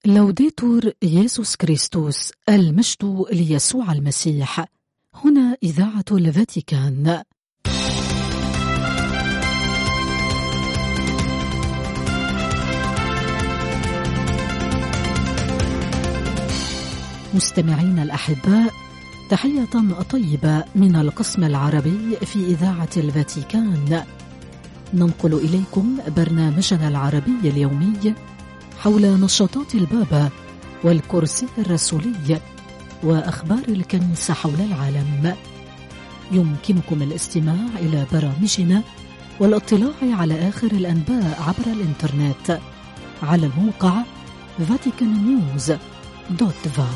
لوديتور يسوع كريستوس، المجد ليسوع المسيح. هنا إذاعة الفاتيكان. مستمعين الأحباء، تحية طيبة من القسم العربي في إذاعة الفاتيكان. ننقل إليكم برنامجنا العربي اليومي حول نشاطات البابا والكرسي الرسولي وأخبار الكنيسة حول العالم. يمكنكم الاستماع إلى برامجنا والاطلاع على آخر الأنباء عبر الإنترنت على الموقع vaticannews.va.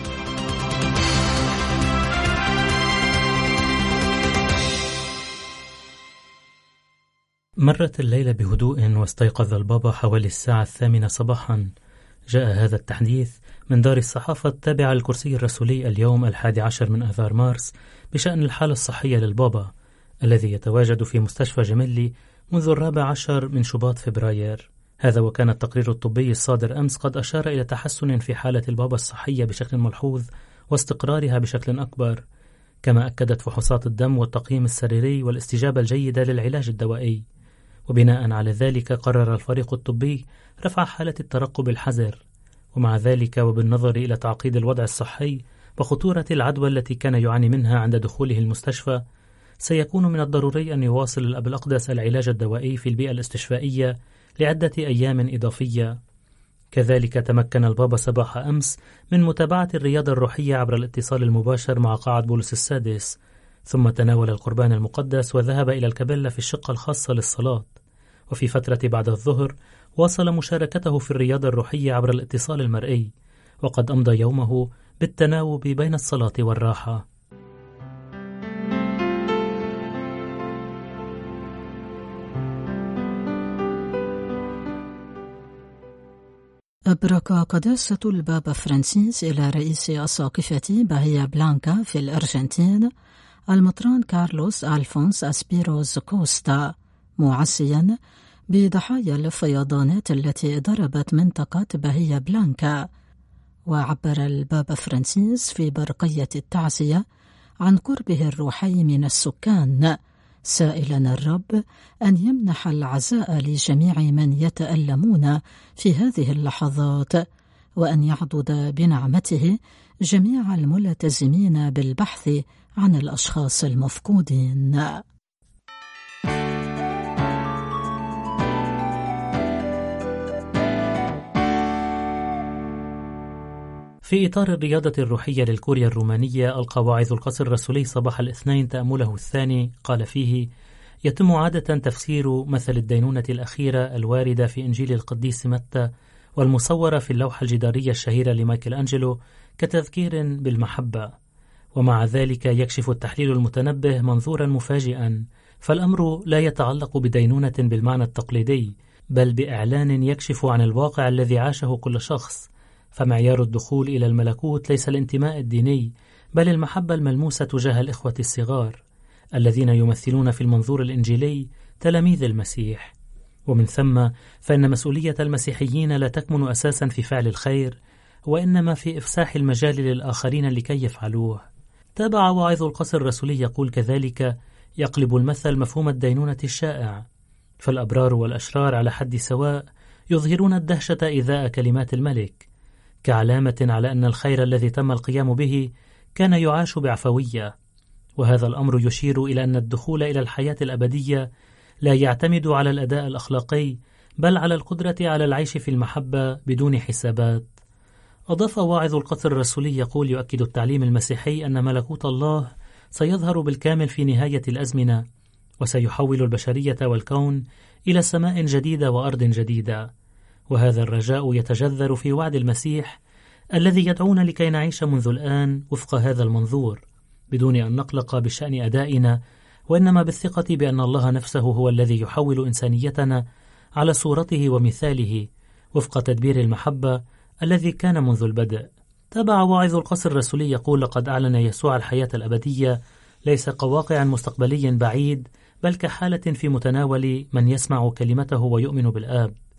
مرت الليلة بهدوء واستيقظ البابا حوالي الساعة 8 صباحا. جاء هذا التحديث من دار الصحافة التابعة للكرسي الرسولي اليوم 11 من آذار مارس بشأن الحالة الصحية للبابا الذي يتواجد في مستشفى جيميلي منذ 14 من شباط فبراير. هذا وكان التقرير الطبي الصادر أمس قد أشار إلى تحسن في حالة البابا الصحية بشكل ملحوظ واستقرارها بشكل أكبر، كما أكدت فحوصات الدم والتقييم السريري والاستجابة الجيدة للعلاج الدوائي. وبناء على ذلك قرر الفريق الطبي رفع حالة الترقب الحذر، ومع ذلك وبالنظر إلى تعقيد الوضع الصحي وخطورة العدوى التي كان يعاني منها عند دخوله المستشفى، سيكون من الضروري أن يواصل الأب الأقدس العلاج الدوائي في البيئة الاستشفائية لعدة أيام إضافية. كذلك تمكن البابا صباح أمس من متابعة الرياضة الروحية عبر الاتصال المباشر مع قاعة بولس السادس، ثم تناول القربان المقدس وذهب إلى الكابيلا في الشقة الخاصة للصلاة. وفي فترة بعد الظهر واصل مشاركته في الرياضة الروحية عبر الاتصال المرئي، وقد أمضى يومه بالتناوب بين الصلاة والراحة. أبرك قداسة البابا فرانسيس إلى رئيس أساقفة باهيا بلانكا في الأرجنتين المطران كارلوس ألفونس أسبيروز كوستا، معزيا بضحايا الفيضانات التي ضربت منطقة باهيا بلانكا. وعبر البابا فرانسيس في برقية التعزية عن قربه الروحي من السكان، سائلا الرب أن يمنح العزاء لجميع من يتألمون في هذه اللحظات، وأن يعضد بنعمته جميع الملتزمين بالبحث عن الأشخاص المفقودين. في إطار الرياضة الروحية للكوريا الرومانية، ألقى واعظ القصر الرسولي صباح الاثنين تأمله الثاني، قال فيه: يتم عادة تفسير مثل الدينونة الأخيرة الواردة في إنجيل القديس متى والمصورة في اللوحة الجدارية الشهيرة لمايكل أنجلو كتذكير بالمحبة. ومع ذلك يكشف التحليل المتنبه منظورا مفاجئا، فالأمر لا يتعلق بدينونة بالمعنى التقليدي، بل بإعلان يكشف عن الواقع الذي عاشه كل شخص. فمعيار الدخول إلى الملكوت ليس الانتماء الديني، بل المحبة الملموسة تجاه الإخوة الصغار الذين يمثلون في المنظور الإنجيلي تلاميذ المسيح. ومن ثم فإن مسؤولية المسيحيين لا تكمن أساسا في فعل الخير، وإنما في إفساح المجال للآخرين لكي يفعلوه. تابع واعظ القصر الرسولي يقول كذلك: يقلب المثل مفهوم الدينونة الشائع، فالأبرار والأشرار على حد سواء يظهرون الدهشة إذاء كلمات الملك، كعلامة على أن الخير الذي تم القيام به كان يعاش بعفوية. وهذا الأمر يشير إلى أن الدخول إلى الحياة الأبدية لا يعتمد على الأداء الأخلاقي، بل على القدرة على العيش في المحبة بدون حسابات. أضاف واعظ القصر الرسولي يقول: يؤكد التعليم المسيحي أن ملكوت الله سيظهر بالكامل في نهاية الأزمنة، وسيحول البشرية والكون إلى سماء جديدة وأرض جديدة. وهذا الرجاء يتجذر في وعد المسيح الذي يدعونا لكي نعيش منذ الآن وفق هذا المنظور، بدون أن نقلق بشأن أدائنا، وإنما بالثقة بأن الله نفسه هو الذي يحول إنسانيتنا على صورته ومثاله وفق تدبير المحبة الذي كان منذ البدء. تابع واعظ القصر الرسولي يقول: لقد أعلن يسوع الحياة الأبدية ليس كواقع مستقبلي بعيد، بل كحالة في متناول من يسمع كلمته ويؤمن بالآب.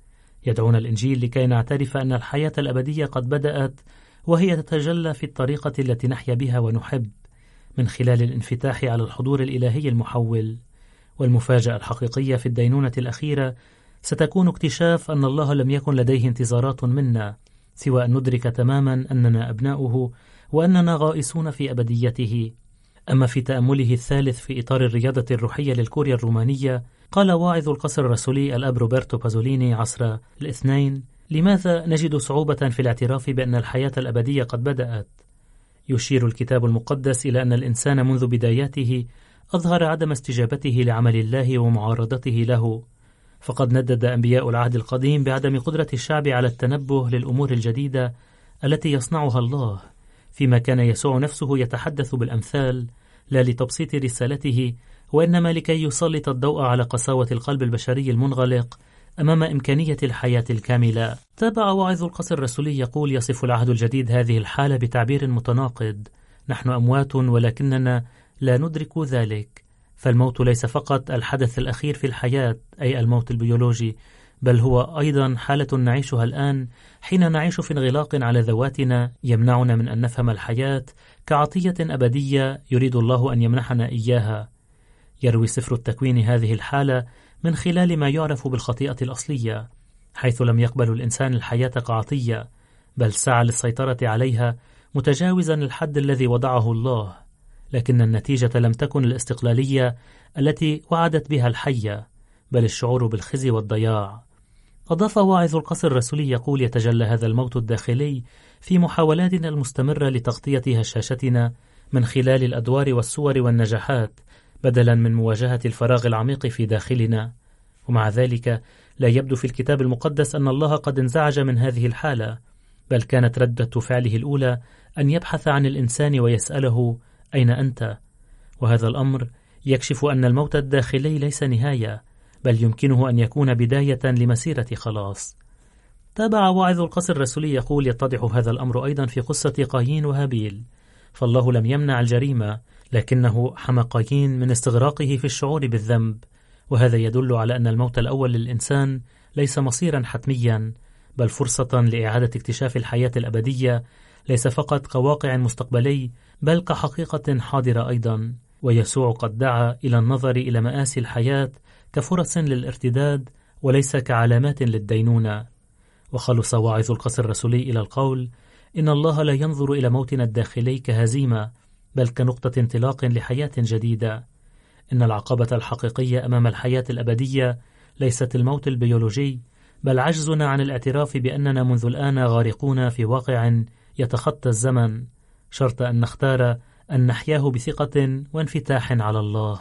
يدعون الإنجيل لكي نعترف أن الحياة الأبدية قد بدأت، وهي تتجلى في الطريقة التي نحيا بها ونحب، من خلال الانفتاح على الحضور الإلهي المحول. والمفاجأة الحقيقية في الدينونة الأخيرة ستكون اكتشاف أن الله لم يكن لديه انتظارات منا سوى أن ندرك تماما أننا أبناؤه وأننا غائصون في أبديته. أما في تأمله الثالث في إطار الرياضة الروحية للكوريا الرومانية، قال واعظ القصر الرسولي الأب روبرتو بازوليني عصر الاثنين: لماذا نجد صعوبة في الاعتراف بأن الحياة الأبدية قد بدأت؟ يشير الكتاب المقدس إلى أن الإنسان منذ بداياته أظهر عدم استجابته لعمل الله ومعارضته له، فقد ندد أنبياء العهد القديم بعدم قدرة الشعب على التنبه للأمور الجديدة التي يصنعها الله، فيما كان يسوع نفسه يتحدث بالأمثال لا لتبسيط رسالته، وإنما لكي يسلط الضوء على قساوة القلب البشري المنغلق أمام إمكانية الحياة الكاملة. تابع واعظ القصر الرسولي يقول: يصف العهد الجديد هذه الحالة بتعبير متناقض: نحن أموات ولكننا لا ندرك ذلك. فالموت ليس فقط الحدث الأخير في الحياة، أي الموت البيولوجي، بل هو أيضا حالة نعيشها الآن حين نعيش في انغلاق على ذواتنا يمنعنا من أن نفهم الحياة كعطية أبدية يريد الله أن يمنحنا إياها. يروي سفر التكوين هذه الحالة من خلال ما يعرف بالخطيئة الأصلية، حيث لم يقبل الإنسان الحياة كعطية، بل سعى للسيطرة عليها متجاوزا الحد الذي وضعه الله. لكن النتيجة لم تكن الاستقلالية التي وعدت بها الحية، بل الشعور بالخزي والضياع. أضاف واعظ القصر الرسولي يقول: يتجلى هذا الموت الداخلي في محاولاتنا المستمرة لتغطية هشاشتنا من خلال الأدوار والصور والنجاحات، بدلا من مواجهة الفراغ العميق في داخلنا. ومع ذلك لا يبدو في الكتاب المقدس أن الله قد انزعج من هذه الحالة، بل كانت ردة فعله الأولى أن يبحث عن الإنسان ويسأله: أين أنت؟ وهذا الأمر يكشف أن الموت الداخلي ليس نهاية، بل يمكنه أن يكون بداية لمسيرة خلاص. تابع واعظ القصر الرسولي يقول: يتضح هذا الأمر أيضا في قصة قايين وهابيل، فالله لم يمنع الجريمة، لكنه حمى قايين من استغراقه في الشعور بالذنب، وهذا يدل على أن الموت الأول للإنسان ليس مصيرا حتميا، بل فرصة لإعادة اكتشاف الحياة الأبدية، ليس فقط كواقع مستقبلي بل كحقيقة حاضرة أيضا. ويسوع قد دعا إلى النظر إلى مآسي الحياة كفرص للارتداد وليس كعلامات للدينونة. وخلص واعظ القصر الرسولي إلى القول: إن الله لا ينظر إلى موتنا الداخلي كهزيمة، بل كنقطة انطلاق لحياة جديدة. إن العقبة الحقيقية أمام الحياة الأبدية ليست الموت البيولوجي، بل عجزنا عن الاعتراف بأننا منذ الآن غارقون في واقع يتخطى الزمن، شرط أن نختار أن نحياه بثقة وانفتاح على الله.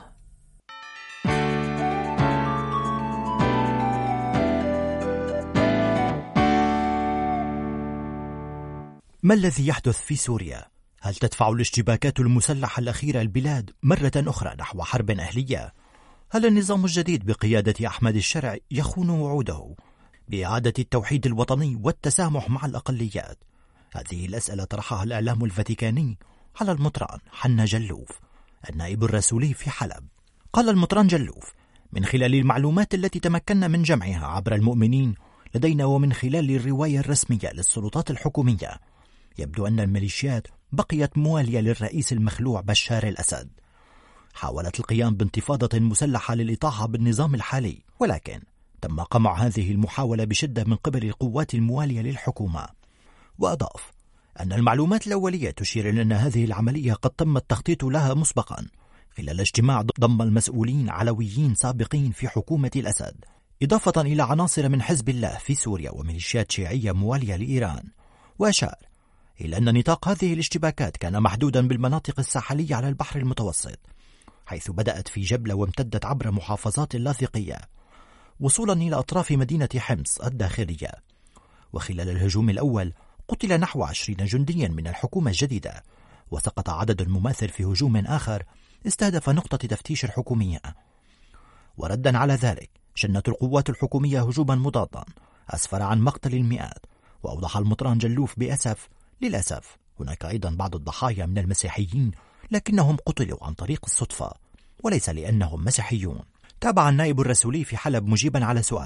ما الذي يحدث في سوريا؟ هل تدفع الاشتباكات المسلحة الأخيرة البلاد مرة أخرى نحو حرب أهلية؟ هل النظام الجديد بقيادة أحمد الشرع يخون وعوده بإعادة التوحيد الوطني والتسامح مع الأقليات؟ هذه الأسئلة طرحها الإعلام الفاتيكاني على المطران حنا جلوف النائب الرسولي في حلب. قال المطران جلوف: من خلال المعلومات التي تمكنا من جمعها عبر المؤمنين لدينا ومن خلال الرواية الرسمية للسلطات الحكومية، يبدو أن الميليشيات بقيت موالية للرئيس المخلوع بشار الأسد. حاولت القيام بانتفاضة مسلحة للإطاحة بالنظام الحالي، ولكن تم قمع هذه المحاولة بشدة من قبل القوات الموالية للحكومة. وأضاف أن المعلومات الأولية تشير إلى أن هذه العملية قد تم التخطيط لها مسبقا خلال اجتماع ضم المسؤولين علويين سابقين في حكومة الأسد، إضافة إلى عناصر من حزب الله في سوريا وميليشيات شيعية موالية لإيران. وأشار إلى أن نطاق هذه الاشتباكات كان محدودا بالمناطق الساحلية على البحر المتوسط، حيث بدأت في جبلة وامتدت عبر محافظات اللاذقية وصولا إلى أطراف مدينة حمص الداخلية. وخلال الهجوم الأول قتل نحو 20 جنديا من الحكومة الجديدة، وسقط عدد مماثل في هجوم آخر استهدف نقطة تفتيش الحكومية. وردا على ذلك شنت القوات الحكومية هجوما مضادا أسفر عن مقتل المئات. وأوضح المطران جلوف بأسف: للأسف هناك أيضا بعض الضحايا من المسيحيين، لكنهم قتلوا عن طريق الصدفة وليس لأنهم مسيحيون. تابع النائب الرسولي في حلب مجيبا على سؤال: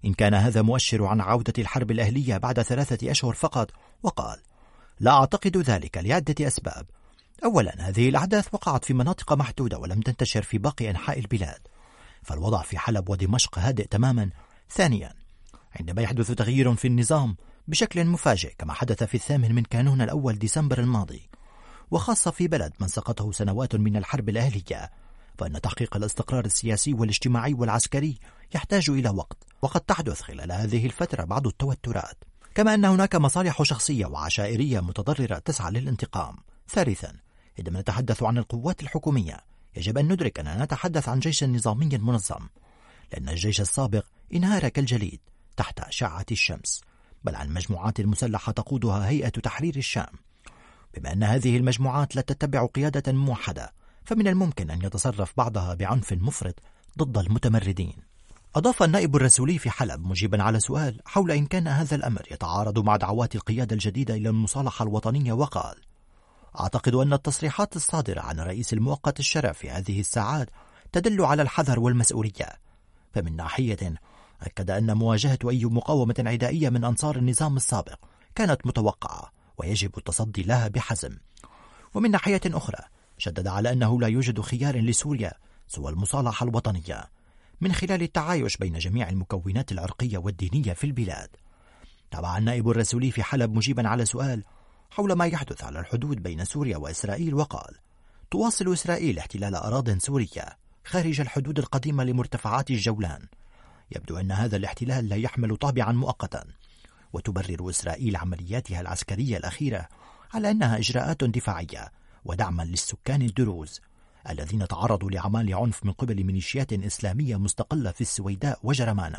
إن كان هذا مؤشر عن عودة الحرب الأهلية بعد 3 أشهر فقط، وقال: لا أعتقد ذلك لعدة أسباب. أولا، هذه الأحداث وقعت في مناطق محدودة ولم تنتشر في باقي أنحاء البلاد، فالوضع في حلب ودمشق هادئ تماما. ثانيا، عندما يحدث تغيير في النظام بشكل مفاجئ كما حدث في 8 من كانون الأول ديسمبر الماضي، وخاصة في بلد من سقطه سنوات من الحرب الأهلية، فإن تحقيق الاستقرار السياسي والاجتماعي والعسكري يحتاج إلى وقت، وقد تحدث خلال هذه الفترة بعض التوترات، كما أن هناك مصالح شخصية وعشائرية متضررة تسعى للانتقام. ثالثا، عندما نتحدث عن القوات الحكومية يجب أن ندرك أننا نتحدث عن جيش نظامي منظم، لأن الجيش السابق انهار كالجليد تحت أشعة الشمس، بل عن مجموعات مسلحة تقودها هيئة تحرير الشام. بما أن هذه المجموعات لا تتبع قيادة موحدة، فمن الممكن أن يتصرف بعضها بعنف مفرط ضد المتمردين. أضاف النائب الرسولي في حلب مجيبا على سؤال حول إن كان هذا الأمر يتعارض مع دعوات القيادة الجديدة إلى المصالحة الوطنية، وقال: أعتقد أن التصريحات الصادرة عن رئيس المؤقت الشرع في هذه الساعات تدل على الحذر والمسؤولية. فمن ناحية أكد أن مواجهة أي مقاومة عدائية من أنصار النظام السابق كانت متوقعة ويجب التصدي لها بحزم، ومن ناحية أخرى شدد على أنه لا يوجد خيار لسوريا سوى المصالحة الوطنية من خلال التعايش بين جميع المكونات العرقية والدينية في البلاد. تابع النائب الرسولي في حلب مجيبا على سؤال حول ما يحدث على الحدود بين سوريا وإسرائيل، وقال: تواصل إسرائيل احتلال أراضٍ سورية خارج الحدود القديمة لمرتفعات الجولان. يبدو أن هذا الاحتلال لا يحمل طابعا مؤقتا، وتبرر إسرائيل عملياتها العسكرية الأخيرة على أنها إجراءات دفاعية ودعما للسكان الدروز الذين تعرضوا لأعمال عنف من قبل ميليشيات إسلامية مستقلة في السويداء وجرمانة،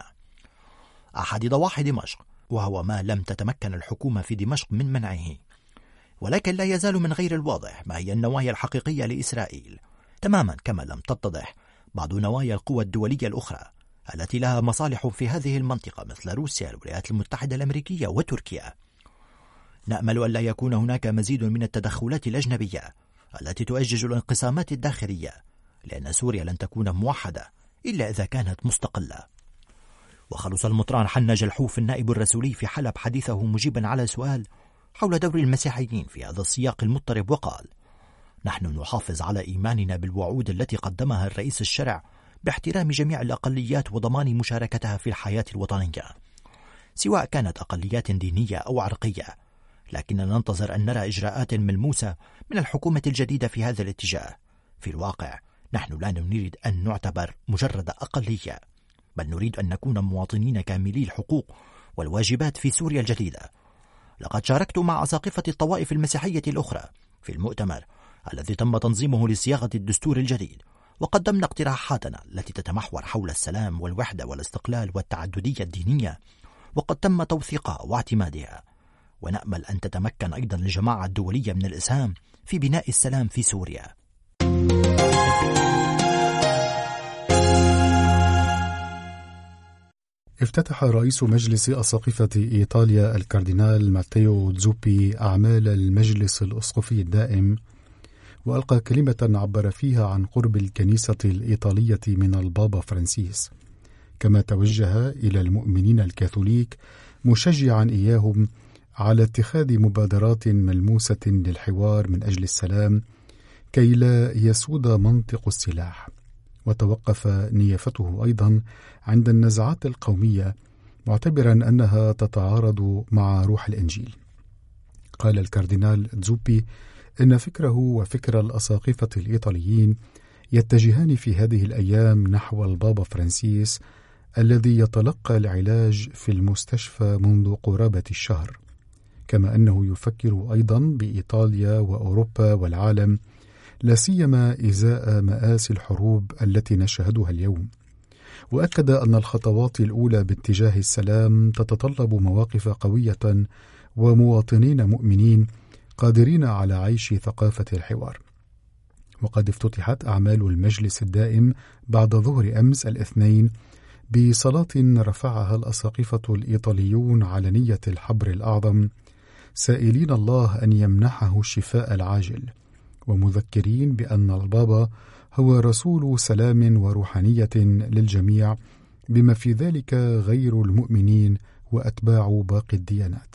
أحد ضواحي دمشق، وهو ما لم تتمكن الحكومة في دمشق من منعه. ولكن لا يزال من غير الواضح ما هي النوايا الحقيقية لإسرائيل، تماما كما لم تتضح بعض نوايا القوى الدولية الأخرى التي لها مصالح في هذه المنطقة مثل روسيا، الولايات المتحدة الأمريكية وتركيا. نأمل أن لا يكون هناك مزيد من التدخلات الأجنبية التي تؤجج الانقسامات الداخلية، لأن سوريا لن تكون موحدة إلا إذا كانت مستقلة. وخلص المطران حنا جلحوف النائب الرسولي في حلب حديثه مجيبا على سؤال حول دور المسيحيين في هذا السياق المضطرب، وقال: نحن نحافظ على إيماننا بالوعود التي قدمها الرئيس الشرع باحترام جميع الأقليات وضمان مشاركتها في الحياة الوطنية، سواء كانت أقليات دينية أو عرقية، لكننا ننتظر أن نرى إجراءات ملموسة من الحكومة الجديدة في هذا الاتجاه. في الواقع نحن لا نريد أن نعتبر مجرد أقلية، بل نريد أن نكون مواطنين كاملي الحقوق والواجبات في سوريا الجديدة. لقد شاركت مع أساقفة الطوائف المسيحية الأخرى في المؤتمر الذي تم تنظيمه لصياغة الدستور الجديد، وقدمنا اقتراحاتنا التي تتمحور حول السلام والوحدة والاستقلال والتعددية الدينية، وقد تم توثيقها واعتمادها. ونأمل أن تتمكن أيضا الجماعة الدولية من الإسهام في بناء السلام في سوريا. افتتح رئيس مجلس أساقفة إيطاليا الكاردينال ماتيو زوبي أعمال المجلس الأسقفي الدائم، وألقى كلمة عبر فيها عن قرب الكنيسة الإيطالية من البابا فرانسيس، كما توجه إلى المؤمنين الكاثوليك مشجعا إياهم على اتخاذ مبادرات ملموسة للحوار من أجل السلام كي لا يسود منطق السلاح. وتوقف نيافته أيضا عند النزعات القومية، معتبرا أنها تتعارض مع روح الإنجيل. قال الكاردينال زوبي إن فكره وفكر الأساقفة الإيطاليين يتجهان في هذه الأيام نحو البابا فرانسيس الذي يتلقى العلاج في المستشفى منذ قرابة الشهر، كما أنه يفكر أيضا بإيطاليا وأوروبا والعالم، لا سيما إزاء مآسي الحروب التي نشهدها اليوم. وأكد أن الخطوات الأولى باتجاه السلام تتطلب مواقف قوية ومواطنين مؤمنين قادرين على عيش ثقافة الحوار. وقد افتتحت أعمال المجلس الدائم بعد ظهر أمس الاثنين بصلاة رفعها الأساقفة الإيطاليون على نية الحبر الأعظم، سائلين الله أن يمنحه الشفاء العاجل، ومذكرين بأن البابا هو رسول سلام وروحانية للجميع، بما في ذلك غير المؤمنين وأتباع باقي الديانات.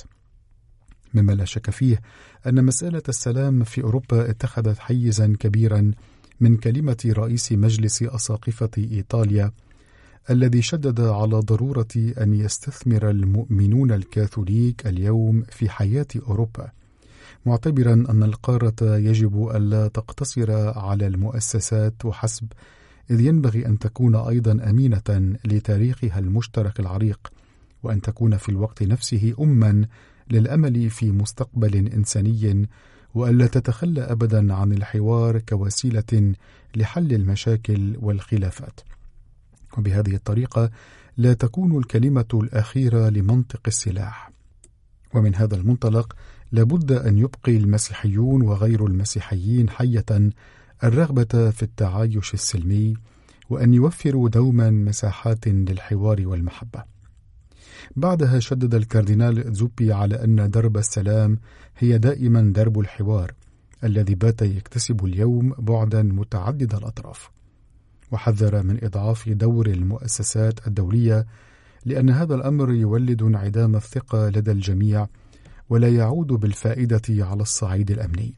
مما لا شك فيه أن مسألة السلام في أوروبا اتخذت حيزا كبيرا من كلمة رئيس مجلس أساقفة إيطاليا، الذي شدد على ضرورة أن يستثمر المؤمنون الكاثوليك اليوم في حياة أوروبا، معتبرا أن القارة يجب ألا تقتصر على المؤسسات وحسب، إذ ينبغي أن تكون أيضا أمينة لتاريخها المشترك العريق، وأن تكون في الوقت نفسه أما للأمل في مستقبل إنساني، وألا تتخلى أبدا عن الحوار كوسيلة لحل المشاكل والخلافات. وبهذه الطريقة لا تكون الكلمة الأخيرة لمنطق السلاح. ومن هذا المنطلق لابد أن يبقي المسيحيون وغير المسيحيين حية الرغبة في التعايش السلمي، وأن يوفروا دوما مساحات للحوار والمحبة. بعدها شدد الكاردينال زوبي على أن درب السلام هي دائما درب الحوار الذي بات يكتسب اليوم بعدا متعدد الأطراف، وحذر من إضعاف دور المؤسسات الدولية، لأن هذا الأمر يولد انعدام الثقة لدى الجميع ولا يعود بالفائدة على الصعيد الأمني.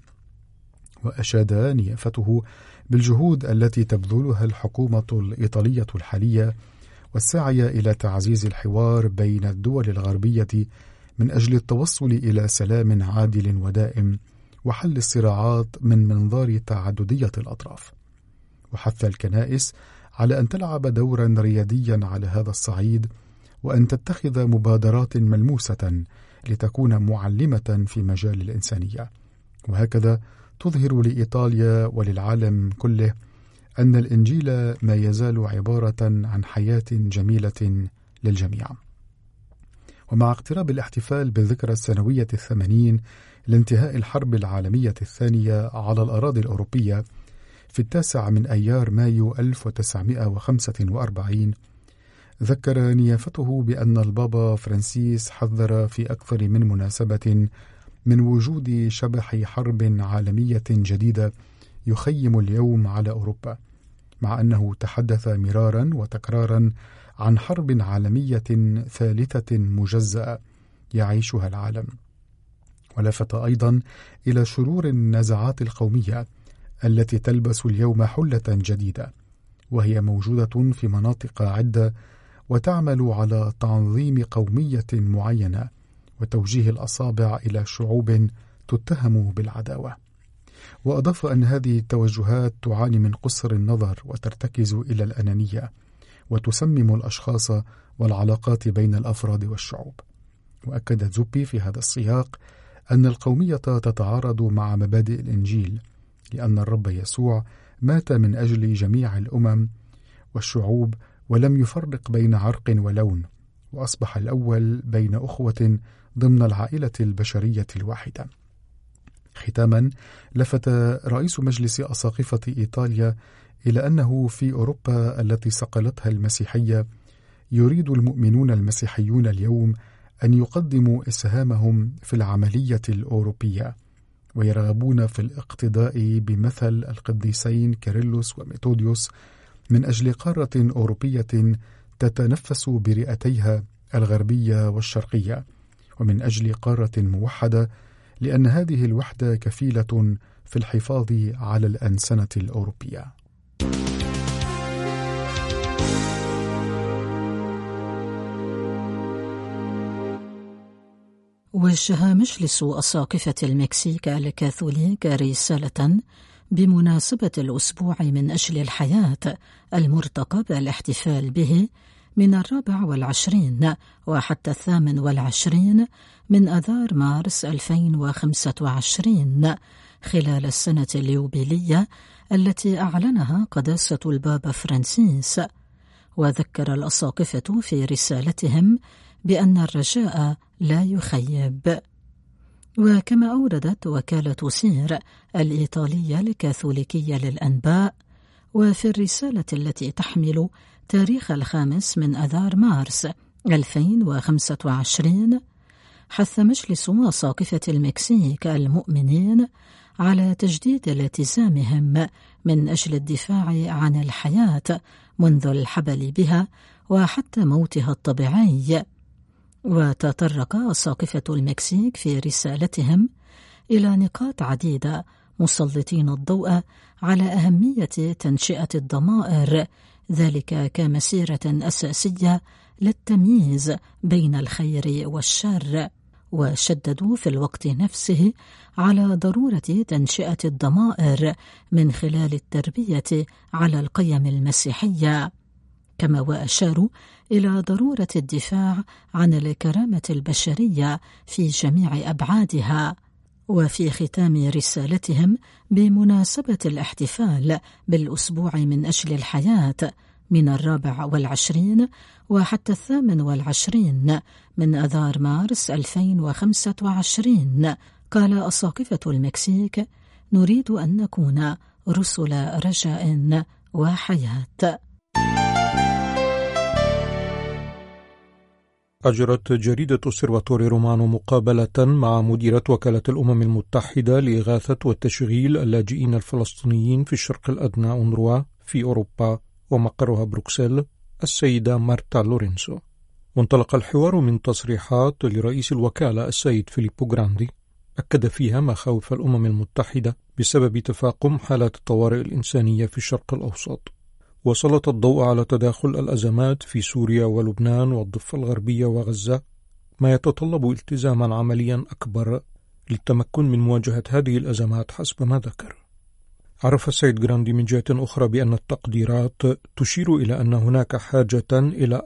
وأشاد نيافته بالجهود التي تبذلها الحكومة الإيطالية الحالية والسعي إلى تعزيز الحوار بين الدول الغربية من أجل التوصل إلى سلام عادل ودائم وحل الصراعات من منظار تعددية الأطراف. وحث الكنائس على أن تلعب دورا رياديا على هذا الصعيد، وأن تتخذ مبادرات ملموسة لتكون معلمة في مجال الإنسانية، وهكذا تظهر لإيطاليا وللعالم كله أن الإنجيل ما يزال عبارة عن حياة جميلة للجميع. ومع اقتراب الاحتفال بالذكرى السنوية 80 لانتهاء الحرب العالمية الثانية على الأراضي الأوروبية في 9 من أيار مايو 1945، ذكر نيافته بأن البابا فرانسيس حذر في أكثر من مناسبة من وجود شبح حرب عالمية جديدة يخيم اليوم على أوروبا، مع أنه تحدث مرارا وتكرارا عن حرب عالمية ثالثة مجزأة يعيشها العالم. ولفت أيضا إلى شرور النزعات القومية التي تلبس اليوم حلة جديدة، وهي موجودة في مناطق عدة وتعمل على تنظيم قومية معينة وتوجيه الأصابع إلى شعوب تتهم بالعداوة. وأضاف أن هذه التوجهات تعاني من قصر النظر وترتكز إلى الأنانية وتسمم الأشخاص والعلاقات بين الأفراد والشعوب. وأكد زوبي في هذا السياق أن القومية تتعارض مع مبادئ الإنجيل، لأن الرب يسوع مات من أجل جميع الأمم والشعوب ولم يفرق بين عرق ولون، وأصبح الأول بين أخوة ضمن العائلة البشرية الواحدة. ختاما، لفت رئيس مجلس أساقفة إيطاليا إلى أنه في أوروبا التي صقلتها المسيحية يريد المؤمنون المسيحيون اليوم أن يقدموا إسهامهم في العملية الأوروبية، ويرغبون في الاقتداء بمثل القديسين كيرلس وميثوديوس من أجل قارة أوروبية تتنفس برئتيها الغربية والشرقية، ومن أجل قارة موحدة، لأن هذه الوحدة كفيلة في الحفاظ على الأنسنة الأوروبية. وجه مجلس أساقفة المكسيك الكاثوليك رسالة بمناسبة الأسبوع من أجل الحياة المرتقب الاحتفال به من 24 وحتى 28 من أذار مارس 2025 خلال السنة اليوبيلية التي أعلنها قداسة البابا فرانسيس. وذكر الأساقفة في رسالتهم بأن الرجاء لا يخيب. وكما أوردت وكالة سير الإيطالية الكاثوليكية للأنباء، وفي الرسالة التي تحمل تاريخ 5 من أذار مارس 2025، حث مجلس أساقفة المكسيك المؤمنين على تجديد التزامهم من أجل الدفاع عن الحياة منذ الحبل بها وحتى موتها الطبيعي. وتطرق أساقفة المكسيك في رسالتهم إلى نقاط عديدة مسلطين الضوء على أهمية تنشئة الضمائر، ذلك كمسيرة أساسية للتمييز بين الخير والشر. وشددوا في الوقت نفسه على ضرورة تنشئة الضمائر من خلال التربية على القيم المسيحية، كما وأشاروا إلى ضرورة الدفاع عن الكرامة البشرية في جميع أبعادها. وفي ختام رسالتهم بمناسبة الاحتفال بالأسبوع من أجل الحياة من 24 وحتى 28 من أذار مارس 2025، قال أساقفة المكسيك: نريد أن نكون رسل رجاء وحياة. أجرت جريدة أوسيرفاتوري رومانو مقابلة مع مديرة وكالة الأمم المتحدة لإغاثة وتشغيل اللاجئين الفلسطينيين في الشرق الأدنى أونروا في أوروبا ومقرها بروكسل السيدة مارتا لورينسو. وانطلق الحوار من تصريحات لرئيس الوكالة السيد فيليبو غراندي أكد فيها مخاوف الأمم المتحدة بسبب تفاقم حالات الطوارئ الإنسانية في الشرق الأوسط، وسلط الضوء على تداخل الأزمات في سوريا ولبنان والضفة الغربية وغزة، ما يتطلب التزاما عمليا أكبر للتمكن من مواجهة هذه الأزمات حسب ما ذكر. عرف السيد غراندي من جهة أخرى بأن التقديرات تشير إلى أن هناك حاجة إلى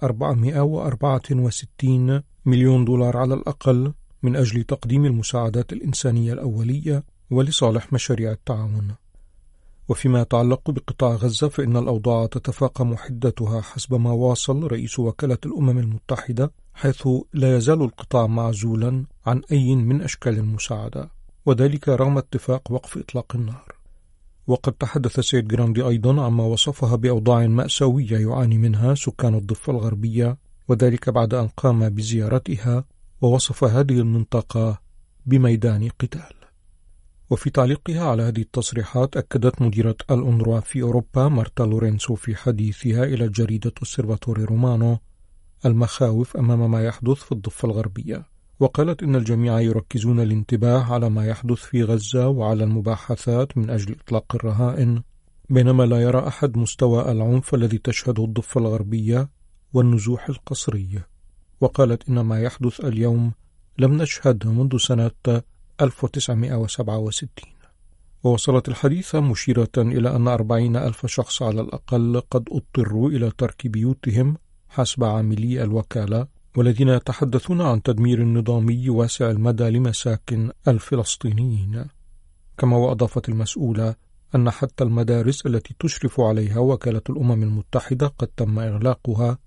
464 مليون دولار على الأقل من أجل تقديم المساعدات الإنسانية الأولية ولصالح مشاريع التعاون. وفيما يتعلق بقطاع غزة فإن الأوضاع تتفاقم حدتها حسب ما واصل رئيس وكالة الأمم المتحدة، حيث لا يزال القطاع معزولا عن أي من أشكال المساعدة، وذلك رغم اتفاق وقف إطلاق النار. وقد تحدث السيد غراندي أيضا عما وصفها بأوضاع مأساوية يعاني منها سكان الضفة الغربية، وذلك بعد أن قام بزيارتها ووصف هذه المنطقة بميدان قتال. وفي تعليقها على هذه التصريحات أكدت مديرة الأونروا في أوروبا مارتا لورينسو في حديثها إلى جريدة أوسيرفاتوري رومانو المخاوف أمام ما يحدث في الضفة الغربية، وقالت إن الجميع يركزون الانتباه على ما يحدث في غزة وعلى المباحثات من أجل إطلاق الرهائن، بينما لا يرى أحد مستوى العنف الذي تشهده الضفة الغربية والنزوح القسري. وقالت إن ما يحدث اليوم لم نشهده منذ سنة 1967. ووصلت الحديث مشيرة إلى أن 40,000 شخص على الأقل قد اضطروا إلى ترك بيوتهم حسب عاملي الوكالة، والذين يتحدثون عن تدمير نظامي واسع المدى لمساكن الفلسطينيين. كما وأضافت المسؤولة أن حتى المدارس التي تشرف عليها وكالة الأمم المتحدة قد تم إغلاقها،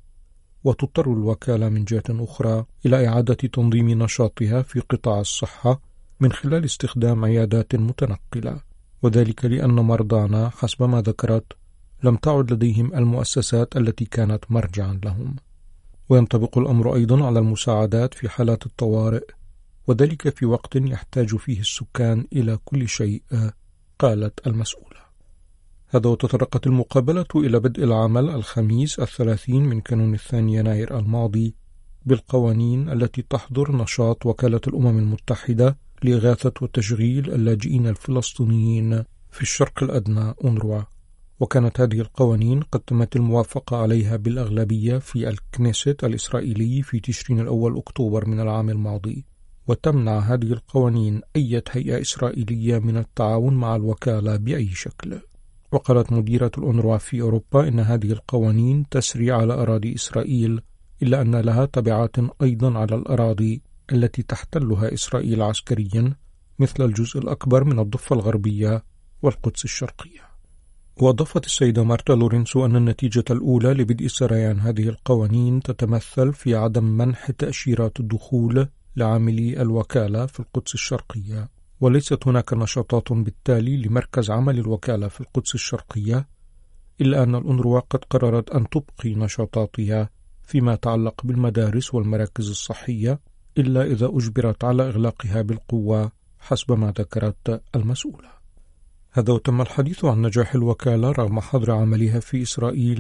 وتضطر الوكالة من جهة أخرى إلى إعادة تنظيم نشاطها في قطاع الصحة من خلال استخدام عيادات متنقلة، وذلك لأن مرضانا حسب ما ذكرت لم تعد لديهم المؤسسات التي كانت مرجعا لهم. وينطبق الأمر أيضا على المساعدات في حالات الطوارئ، وذلك في وقت يحتاج فيه السكان إلى كل شيء، قالت المسؤولة. هذا وتطرقت المقابلة إلى بدء العمل الخميس 30 من كانون 2 يناير الماضي بالقوانين التي تحظر نشاط وكالة الأمم المتحدة لإغاثة وتشغيل اللاجئين الفلسطينيين في الشرق الأدنى أونروا. وكانت هذه القوانين قد تمت الموافقة عليها بالأغلبية في الكنيست الإسرائيلي في تشرين الأول أكتوبر من العام الماضي، وتمنع هذه القوانين أي هيئة إسرائيلية من التعاون مع الوكالة بأي شكل. وقالت مديرة الأونروا في أوروبا إن هذه القوانين تسري على أراضي إسرائيل، إلا أن لها تبعات أيضا على الأراضي التي تحتلها إسرائيل عسكريا، مثل الجزء الأكبر من الضفة الغربية والقدس الشرقية. وأضافت السيدة مارتا لورينسو أن النتيجة الأولى لبدء سريان هذه القوانين تتمثل في عدم منح تأشيرات الدخول لعاملي الوكالة في القدس الشرقية، وليست هناك نشاطات بالتالي لمركز عمل الوكالة في القدس الشرقية، إلا أن الأونروا قد قررت أن تبقي نشاطاتها فيما يتعلق بالمدارس والمراكز الصحية، إلا إذا أجبرت على إغلاقها بالقوة حسب ما ذكرت المسؤولة. هذا وتم الحديث عن نجاح الوكالة رغم حظر عملها في إسرائيل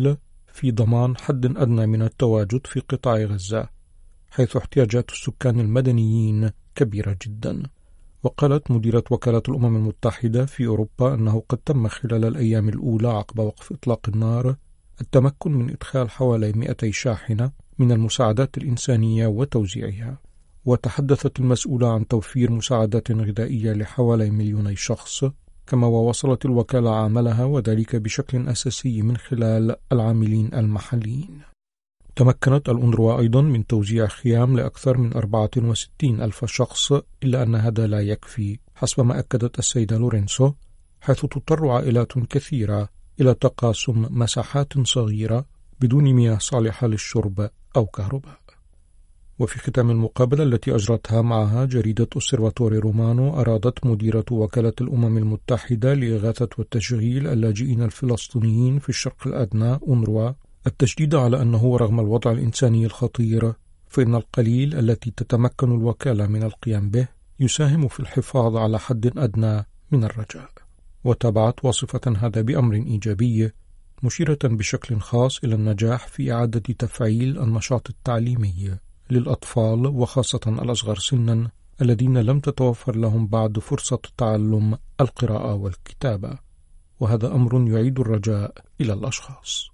في ضمان حد أدنى من التواجد في قطاع غزة، حيث احتياجات السكان المدنيين كبيرة جدا. وقالت مديرة وكالة الأمم المتحدة في أوروبا أنه قد تم خلال الأيام الأولى عقب وقف إطلاق النار التمكن من إدخال حوالي 200 شاحنة من المساعدات الإنسانية وتوزيعها. وتحدثت المسؤولة عن توفير مساعدات غذائية لحوالي 2,000,000 شخص، كما وواصلت الوكالة عملها وذلك بشكل أساسي من خلال العاملين المحليين. تمكنت الأونروا أيضا من توزيع خيام لأكثر من 64,000 شخص، إلا أن هذا لا يكفي حسب ما أكدت السيدة لورينسو، حيث تضطر عائلات كثيرة إلى تقاسم مساحات صغيرة بدون مياه صالحة للشرب أو كهرباء. وفي ختام المقابلة التي أجرتها معها جريدة أوسيرفاتوري رومانو، أرادت مديرة وكالة الأمم المتحدة لإغاثة والتشغيل اللاجئين الفلسطينيين في الشرق الأدنى أونروا التشديد على أنه رغم الوضع الإنساني الخطير، فإن القليل التي تتمكن الوكالة من القيام به يساهم في الحفاظ على حد أدنى من الرجاء. وتابعت وصفة هذا بأمر إيجابي، مشيرة بشكل خاص إلى النجاح في إعادة تفعيل النشاط التعليمي للأطفال وخاصة الأصغر سنا الذين لم تتوفر لهم بعد فرصة تعلم القراءة والكتابة، وهذا أمر يعيد الرجاء إلى الأشخاص.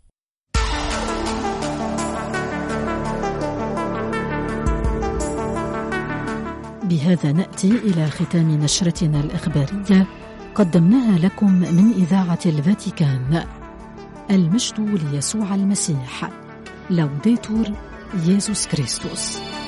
بهذا نأتي إلى ختام نشرتنا الإخبارية قدمناها لكم من إذاعة الفاتيكان. المجد ليسوع المسيح. لوديتور يسوع كريستوس.